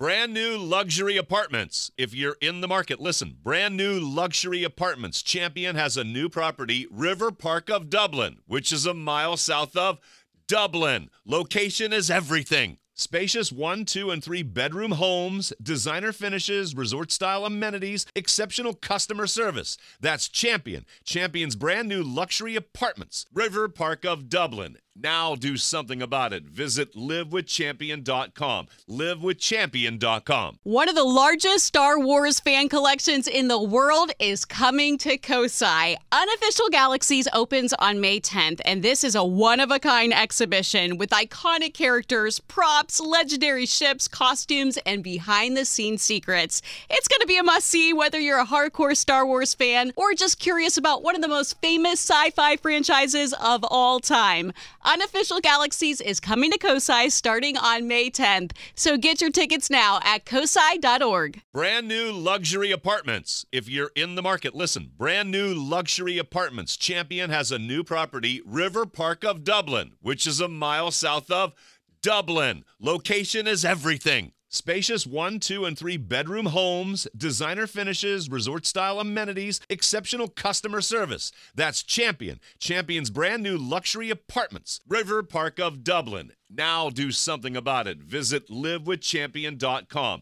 Brand new luxury apartments. If you're in the market, listen. Brand new luxury apartments. Champion has a new property, River Park of Dublin, which is a mile south of Dublin. Location is everything. Spacious 1, 2, and 3 bedroom homes, designer finishes, resort-style amenities, exceptional customer service. That's Champion. Champion's brand new luxury apartments, River Park of Dublin. Now do something about it. Visit livewithchampion.com. Livewithchampion.com. One of the largest Star Wars fan collections in the world is coming to Kosai. Unofficial Galaxies opens on May 10th, and this is a one-of-a-kind exhibition with iconic characters, props, legendary ships, costumes, and behind-the-scenes secrets. It's going to be a must-see whether you're a hardcore Star Wars fan or just curious about one of the most famous sci-fi franchises of all time. Unofficial Galaxies is coming to Kosai starting on May 10th, so get your tickets now at kosai.org. Brand new luxury apartments. If you're in the market, listen. Brand new luxury apartments. Champion has a new property, River Park of Dublin, which is a mile south of Dublin. Location is everything. Spacious 1, 2, and 3 bedroom homes, designer finishes, resort-style amenities, exceptional customer service. That's Champion. Champion's brand new luxury apartments, River Park of Dublin. Now do something about it. Visit livewithchampion.com.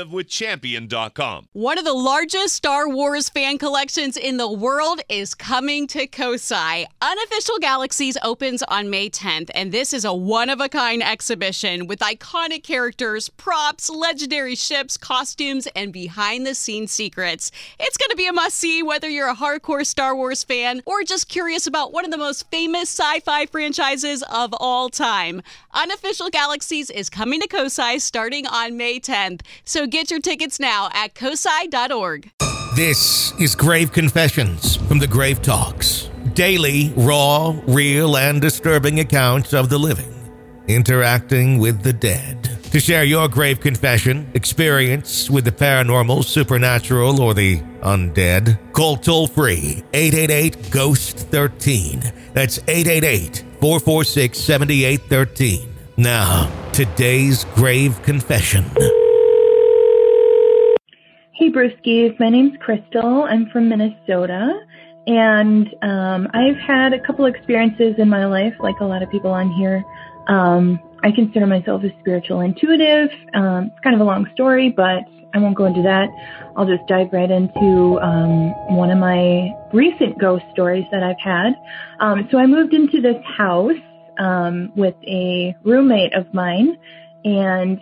Livewithchampion.com. One of the largest Star Wars fan collections in the world is coming to Kosai. Unofficial Galaxies opens on May 10th, and this is a one-of-a-kind exhibition with iconic characters, props, legendary ships, costumes, and behind-the-scenes secrets. It's going to be a must-see whether you're a hardcore Star Wars fan or just curious about one of the most famous sci-fi franchises of all time. Unofficial Galaxies is coming to Kosai starting on May 10th, so get your tickets now at kosai.org. This is Grave Confessions from the Grave Talks. Daily, raw, real, and disturbing accounts of the living interacting with the dead. To share your grave confession, experience with the paranormal, supernatural, or the undead, call toll-free 888-GHOST-13. That's 888-446-7813. Now, today's grave confession. Hey, Brewskis. My name's Crystal. I'm from Minnesota. And I've had a couple experiences in my life, like a lot of people on here. I consider myself a spiritual intuitive. It's kind of a long story, but I won't go into that. I'll just dive right into one of my recent ghost stories that I've had. So I moved into this house with a roommate of mine, and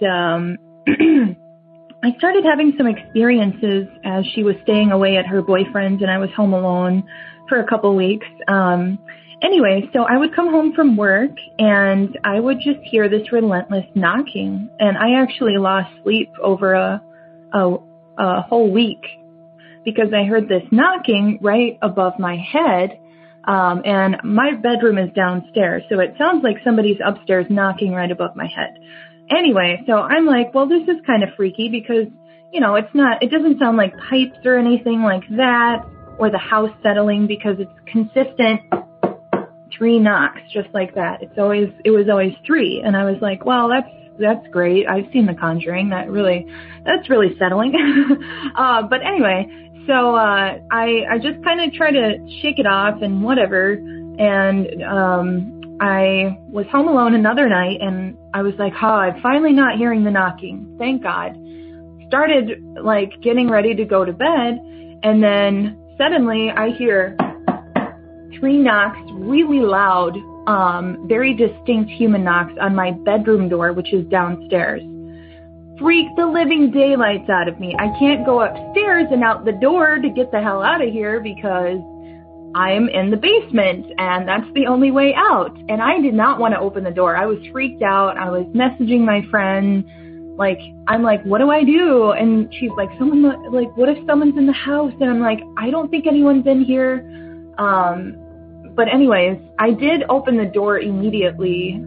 I started having some experiences as she was staying away at her boyfriend's, and I was home alone for a couple weeks. Anyway, so I would come home from work and I would just hear this relentless knocking, and I actually lost sleep over a whole week because I heard this knocking right above my head, and my bedroom is downstairs, so it sounds like somebody's upstairs knocking right above my head. Anyway, so I'm like, well, this is kind of freaky because, you know, it doesn't sound like pipes or anything like that, or the house settling, because it's consistent 3 knocks, just like that. It was always 3. And I was like, well, that's great. I've seen The Conjuring. That's really settling. But anyway, so, I just kind of try to shake it off and whatever. And, I was home alone another night and I was like, I'm finally not hearing the knocking. Thank God. Started like getting ready to go to bed. And then suddenly I hear 3 knocks, really loud, very distinct human knocks on my bedroom door, which is downstairs. Freaked the living daylights out of me. I can't go upstairs and out the door to get the hell out of here because I am in the basement and that's the only way out. And I did not want to open the door. I was freaked out. I was messaging my friend. I'm like, what do I do? And she's like, what if someone's in the house? And I'm like, I don't think anyone's in here. But anyways, I did open the door immediately.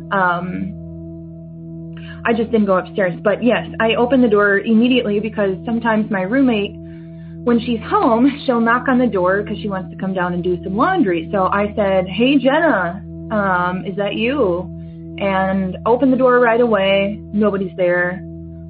I just didn't go upstairs. But yes, I opened the door immediately because sometimes my roommate, when she's home, she'll knock on the door because she wants to come down and do some laundry. So I said, hey, Jenna, is that you? And opened the door right away. Nobody's there.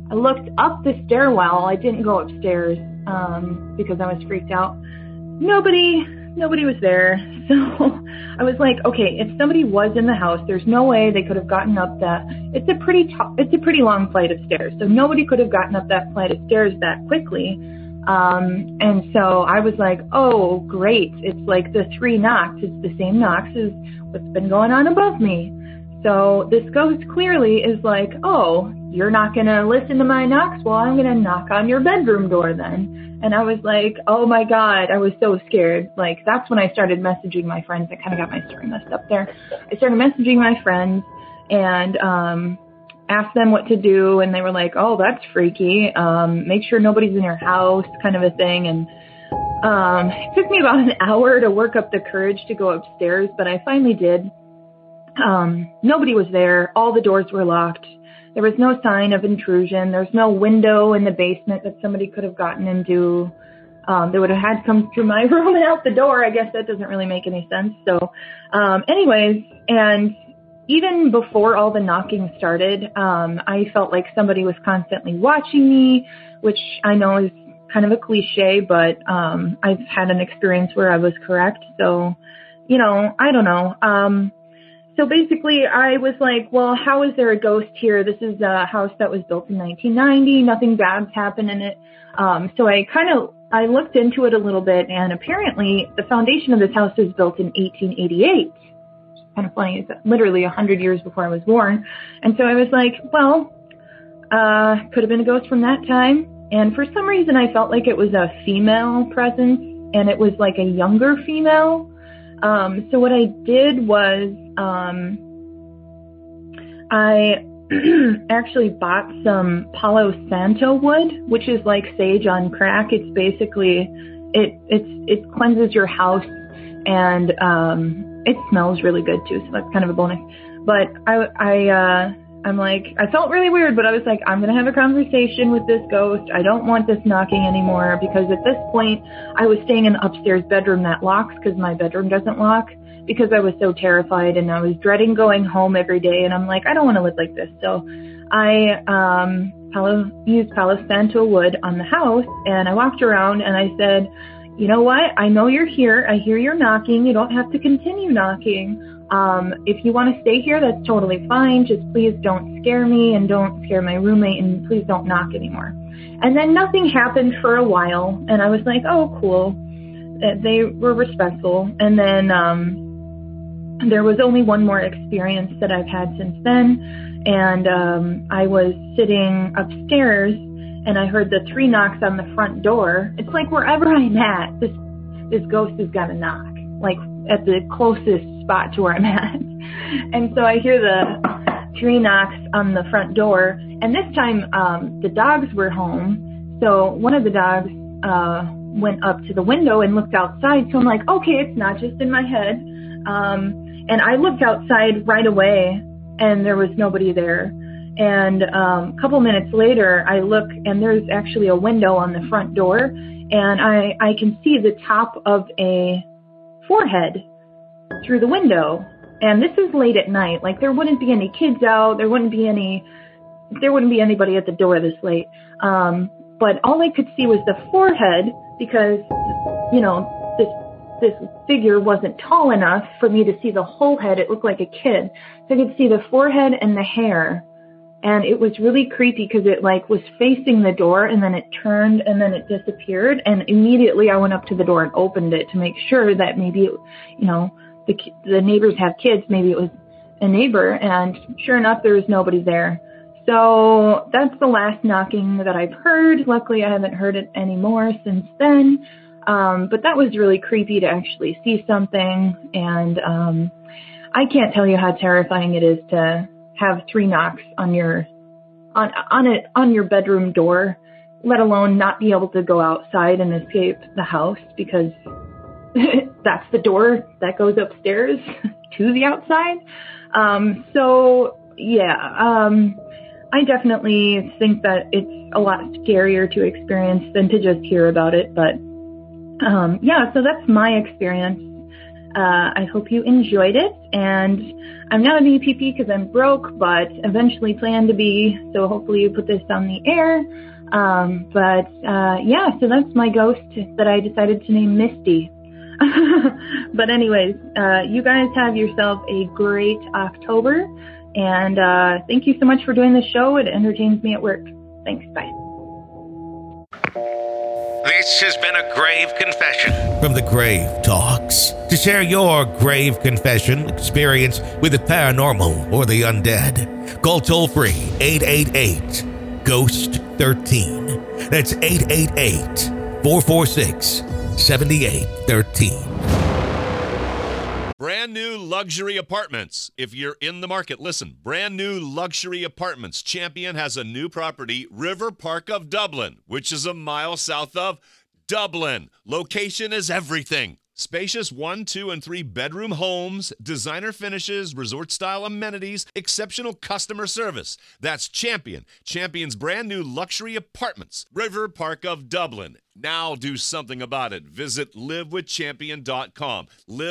I looked up the stairwell. I didn't go upstairs because I was freaked out. Nobody was there. So I was like, okay, if somebody was in the house, there's no way they could have gotten up that. It's a pretty long flight of stairs. So nobody could have gotten up that flight of stairs that quickly. And so I was like, oh, great. It's like the 3 knocks. It's the same knocks as what's been going on above me. So this ghost clearly is like, oh, you're not going to listen to my knocks? Well, I'm going to knock on your bedroom door then. And I was like, oh my God, I was so scared. Like, that's when I started messaging my friends. I kind of got my story messed up there. I started messaging my friends and asked them what to do. And they were like, oh, that's freaky. Make sure nobody's in your house, kind of a thing. And it took me about an hour to work up the courage to go upstairs, but I finally did. Nobody was there. All the doors were locked. There was no sign of intrusion. There's no window in the basement that somebody could have gotten into. They would have had come through my room and out the door. I guess that doesn't really make any sense. So, anyways, and even before all the knocking started, I felt like somebody was constantly watching me, which I know is kind of a cliche, but I've had an experience where I was correct. So, I don't know. So basically, I was like, well, how is there a ghost here? This is a house that was built in 1990. Nothing bad's happened in it. So I looked into it a little bit, and apparently the foundation of this house was built in 1888. Kind of funny. It's literally 100 years before I was born. And so I was like, well, could have been a ghost from that time. And for some reason, I felt like it was a female presence, and it was like a younger female. So what I did was, I actually bought some Palo Santo wood, which is like sage on crack. It's basically, it cleanses your house, and, it smells really good too. So that's kind of a bonus. But I'm like, I felt really weird, but I was like, I'm going to have a conversation with this ghost. I don't want this knocking anymore, because at this point I was staying in an upstairs bedroom that locks because my bedroom doesn't lock, because I was so terrified and I was dreading going home every day. And I'm like, I don't want to live like this. So I used Palo Santo wood on the house, and I walked around and I said, you know what? I know you're here. I hear you're knocking. You don't have to continue knocking. If you want to stay here, that's totally fine. Just please don't scare me and don't scare my roommate, and please don't knock anymore. And then nothing happened for a while, and I was like, oh, cool. They were respectful. And then there was only one more experience that I've had since then, and I was sitting upstairs, and I heard the 3 knocks on the front door. It's like wherever I'm at, this ghost has got to knock, like at the closest spot to where I'm at. And so I hear the 3 knocks on the front door, and this time the dogs were home. So one of the dogs went up to the window and looked outside. So I'm like, okay, it's not just in my head. And I looked outside right away, and there was nobody there. And a couple minutes later, I look, and there's actually a window on the front door, and I can see the top of a forehead through the window. And this is late at night. Like, there wouldn't be any kids out. There wouldn't be anybody at the door this late. But all I could see was the forehead, because, this figure wasn't tall enough for me to see the whole head. It looked like a kid. So I could see the forehead and the hair. And it was really creepy because it was facing the door, and then it turned, and then it disappeared. And immediately I went up to the door and opened it to make sure that maybe, the neighbors have kids. Maybe it was a neighbor. And sure enough, there was nobody there. So that's the last knocking that I've heard. Luckily, I haven't heard it anymore since then. But that was really creepy to actually see something. And I can't tell you how terrifying it is to have 3 knocks on your bedroom door, let alone not be able to go outside and escape the house, because that's the door that goes upstairs to the outside. I definitely think that it's a lot scarier to experience than to just hear about it. But so that's my experience. I hope you enjoyed it, and I'm not an EPP because I'm broke, but eventually plan to be, so hopefully you put this on the air. So that's my ghost that I decided to name Misty. But anyways, you guys have yourself a great October, and thank you so much for doing the show. It entertains me at work. Thanks, bye. This has been a grave confession from the Grave Talks. To share your grave confession experience with the paranormal or the undead, call toll-free 888-GHOST-13. That's 888-446-7813. Brand new luxury apartments. If you're in the market, listen. Brand new luxury apartments. Champion has a new property, River Park of Dublin, which is a mile south of Dublin. Location is everything. Spacious 1, 2, and 3 bedroom homes, designer finishes, resort-style amenities, exceptional customer service. That's Champion. Champion's brand new luxury apartments, River Park of Dublin. Now do something about it. Visit livewithchampion.com.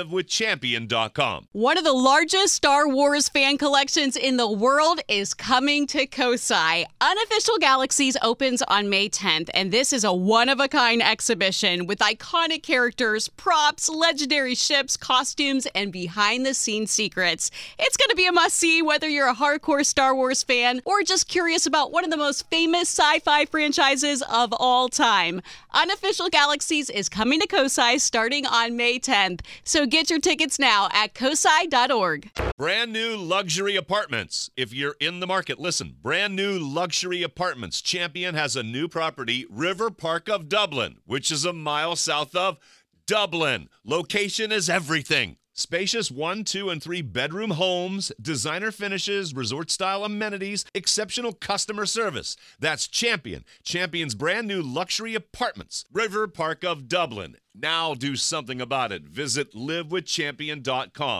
livewithchampion.com. One of the largest Star Wars fan collections in the world is coming to Kosai. Unofficial Galaxies opens on May 10th, and this is a one-of-a-kind exhibition with iconic characters, props, legendary ships, costumes, and behind-the-scenes secrets. It's going to be a must-see whether you're a hardcore Star Wars fan or just curious about one of the most famous sci-fi franchises of all time. Unofficial Galaxies is coming to Kosai starting on May 10th, so get your tickets now at kosai.org. Brand new luxury apartments. If you're in the market, listen. Brand new luxury apartments. Champion has a new property, River Park of Dublin, which is a mile south of Dublin. Location is everything. Spacious 1, 2, and 3 bedroom homes, designer finishes, resort-style amenities, exceptional customer service. That's Champion. Champion's brand new luxury apartments, River Park of Dublin. Now do something about it. Visit livewithchampion.com.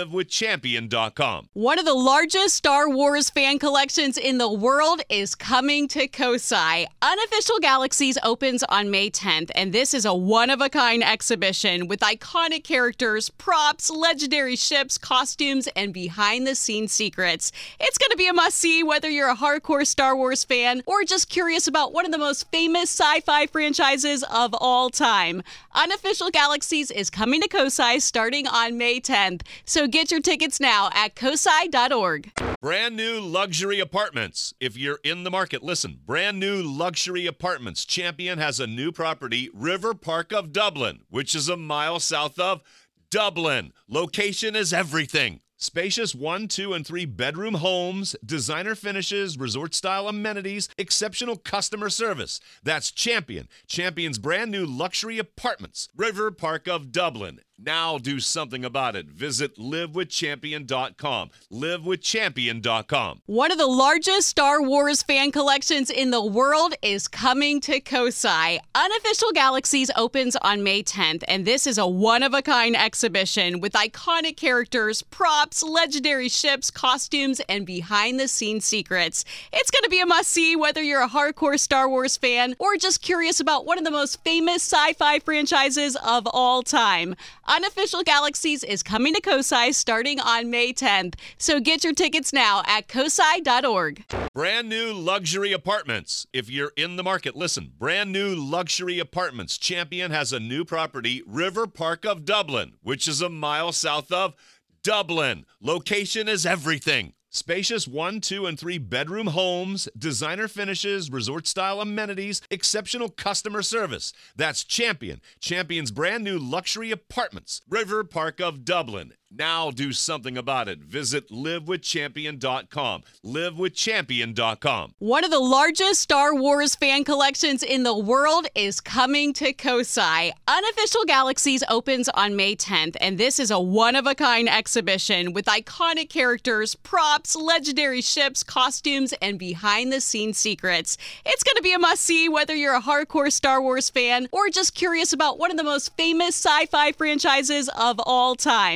livewithchampion.com. One of the largest Star Wars fan collections in the world is coming to Kosai. Unofficial Galaxies opens on May 10th, and this is a one-of-a-kind exhibition with iconic characters, props, legendary ships, costumes, and behind-the-scenes secrets. It's going to be a must-see whether you're a hardcore Star Wars fan or just curious about one of the most famous sci-fi franchises of all time. Unofficial Galaxies is coming to Kosai starting on May 10th, so get your tickets now at kosai.org. Brand new luxury apartments. If you're in the market, listen. Brand new luxury apartments. Champion has a new property, River Park of Dublin, which is a mile south of Dublin. Location is everything. Spacious 1, 2, and 3 bedroom homes, designer finishes, resort-style amenities, exceptional customer service. That's Champion. Champion's brand new luxury apartments, River Park of Dublin. Now do something about it. Visit livewithchampion.com. livewithchampion.com. One of the largest Star Wars fan collections in the world is coming to Kosai. Unofficial Galaxies opens on May 10th, and this is a one-of-a-kind exhibition with iconic characters, props, legendary ships, costumes, and behind-the-scenes secrets. It's going to be a must-see whether you're a hardcore Star Wars fan or just curious about one of the most famous sci-fi franchises of all time. Unofficial Galaxies is coming to Kosai starting on May 10th, so get your tickets now at kosai.org. Brand new luxury apartments. If you're in the market, listen. Brand new luxury apartments. Champion has a new property, River Park of Dublin, which is a mile south of Dublin. Location is everything. Spacious 1, 2, and 3 bedroom homes, designer finishes, resort-style amenities, exceptional customer service. That's Champion. Champion's brand new luxury apartments, River Park of Dublin. Now do something about it. Visit livewithchampion.com. livewithchampion.com. One of the largest Star Wars fan collections in the world is coming to Kosai. Unofficial Galaxies opens on May 10th, and this is a one-of-a-kind exhibition with iconic characters, props, legendary ships, costumes, and behind-the-scenes secrets. It's going to be a must-see whether you're a hardcore Star Wars fan or just curious about one of the most famous sci-fi franchises of all time.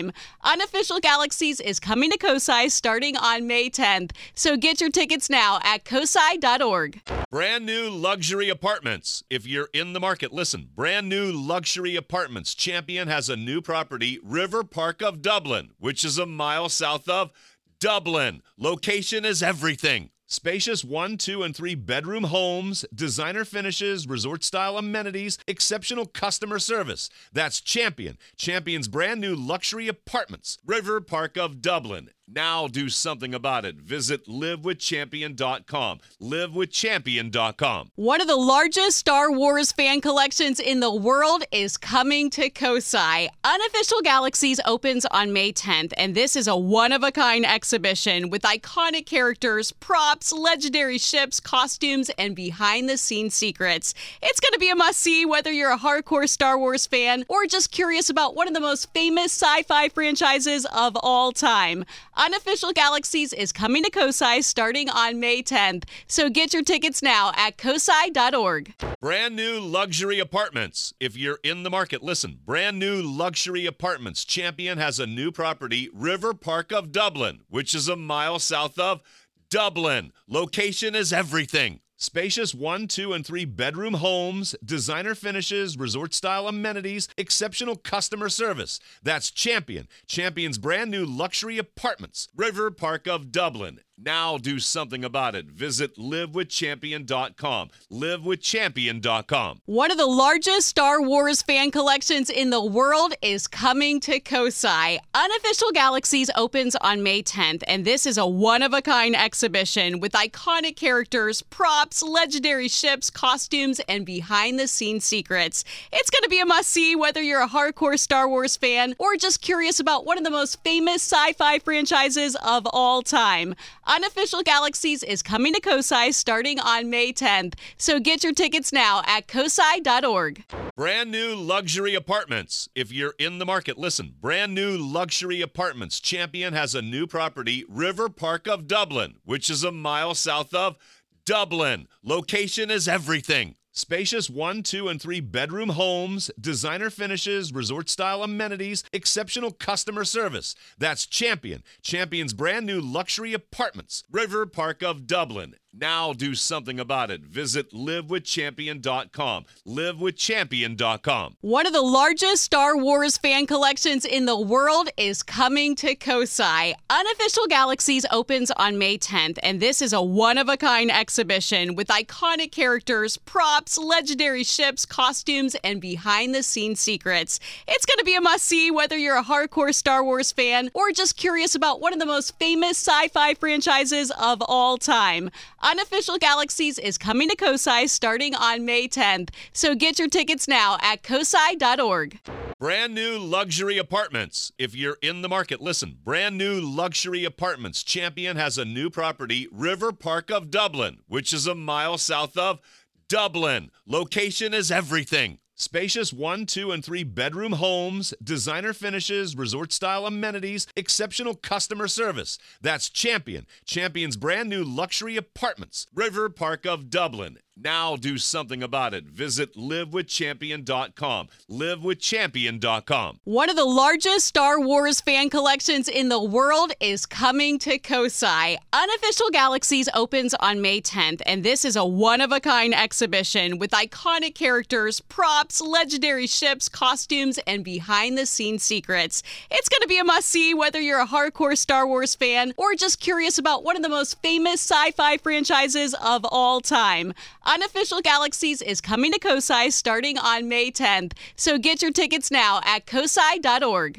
Unofficial Galaxies is coming to COSI starting on May 10th, so get your tickets now at cosi.org. Brand new luxury apartments. If you're in the market, listen. Brand new luxury apartments. Champion has a new property, River Park of Dublin, which is a mile south of Dublin. Location is everything. Spacious 1, 2, and 3 bedroom homes, designer finishes, resort-style amenities, exceptional customer service. That's Champion. Champion's brand new luxury apartments. River Park of Dublin. Now do something about it. Visit livewithchampion.com. Livewithchampion.com. One of the largest Star Wars fan collections in the world is coming to COSI. Unofficial Galaxies opens on May 10th, and this is a one-of-a-kind exhibition with iconic characters, props, legendary ships, costumes, and behind-the-scenes secrets. It's going to be a must-see whether you're a hardcore Star Wars fan or just curious about one of the most famous sci-fi franchises of all time. Unofficial Galaxies is coming to COSI starting on May 10th, so get your tickets now at cosi.org. Brand new luxury apartments. If you're in the market, listen. Brand new luxury apartments. Champion has a new property, River Park of Dublin, which is a mile south of Dublin. Location is everything. Spacious 1, 2, and 3 bedroom homes, designer finishes, resort-style amenities, exceptional customer service. That's Champion. Champion's brand new luxury apartments. River Park of Dublin. Now do something about it. Visit livewithchampion.com. Livewithchampion.com. One of the largest Star Wars fan collections in the world is coming to COSI. Unofficial Galaxies opens on May 10th, and this is a one-of-a-kind exhibition with iconic characters, props, legendary ships, costumes, and behind-the-scenes secrets. It's going to be a must-see whether you're a hardcore Star Wars fan or just curious about one of the most famous sci-fi franchises of all time. Unofficial Galaxies is coming to COSI starting on May 10th, so get your tickets now at cosi.org. Brand new luxury apartments. If you're in the market, listen. Brand new luxury apartments. Champion has a new property, River Park of Dublin, which is a mile south of Dublin. Location is everything. Spacious 1, 2, and 3 bedroom homes, designer finishes, resort-style amenities, exceptional customer service. That's Champion. Champion's brand new luxury apartments. River Park of Dublin. Now do something about it. Visit livewithchampion.com. Livewithchampion.com. One of the largest Star Wars fan collections in the world is coming to COSI. Unofficial Galaxies opens on May 10th, and this is a one-of-a-kind exhibition with iconic characters, props, legendary ships, costumes, and behind-the-scenes secrets. It's going to be a must-see whether you're a hardcore Star Wars fan or just curious about one of the most famous sci-fi franchises of all time. Unofficial Galaxies is coming to COSI starting on May 10th, so get your tickets now at cosi.org. Brand new luxury apartments. If you're in the market, listen. Brand new luxury apartments. Champion has a new property, River Park of Dublin, which is a mile south of Dublin. Location is everything. Spacious 1, 2, and 3 bedroom homes, designer finishes, resort-style amenities, exceptional customer service. That's Champion. Champion's brand new luxury apartments. River Park of Dublin. Now do something about it. Visit livewithchampion.com. Livewithchampion.com. One of the largest Star Wars fan collections in the world is coming to COSI. Unofficial Galaxies opens on May 10th, and this is a one-of-a-kind exhibition with iconic characters, props, legendary ships, costumes, and behind-the-scenes secrets. It's going to be a must-see whether you're a hardcore Star Wars fan or just curious about one of the most famous sci-fi franchises of all time. Unofficial Galaxies is coming to COSI starting on May 10th, so get your tickets now at cosi.org.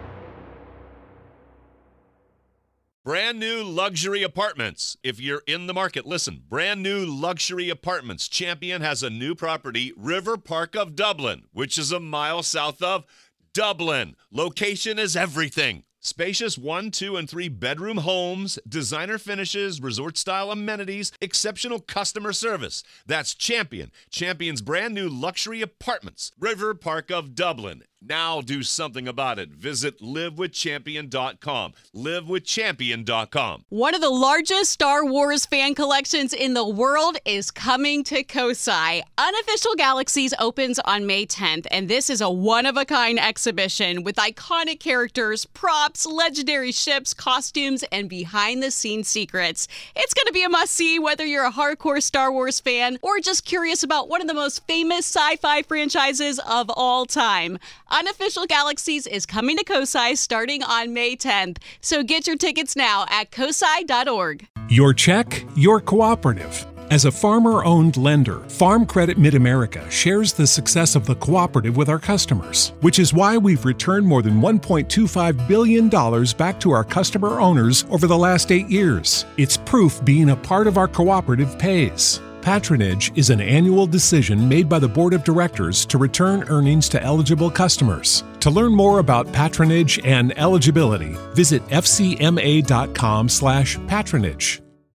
Brand new luxury apartments. If you're in the market, listen. Brand new luxury apartments. Champion has a new property, River Park of Dublin, which is a mile south of Dublin. Location is everything. Spacious 1, 2, and 3 bedroom homes, designer finishes, resort-style amenities, exceptional customer service. That's Champion. Champion's brand new luxury apartments. River Park of Dublin. Now do something about it. Visit livewithchampion.com. Livewithchampion.com. One of the largest Star Wars fan collections in the world is coming to Kosai. Unofficial Galaxies opens on May 10th, and this is a one-of-a-kind exhibition with iconic characters, props, legendary ships, costumes, and behind-the-scenes secrets. It's going to be a must-see whether you're a hardcore Star Wars fan or just curious about one of the most famous sci-fi franchises of all time. Unofficial Galaxies is coming to Kosai starting on May 10th, so get your tickets now at kosai.org. Your check, your cooperative. As a farmer-owned lender, Farm Credit Mid-America shares the success of the cooperative with our customers, which is why we've returned more than $1.25 billion back to our customer owners over the last 8 years. It's proof being a part of our cooperative pays. Patronage is an annual decision made by the Board of Directors to return earnings to eligible customers. To learn more about patronage and eligibility, visit fcma.com/patronage.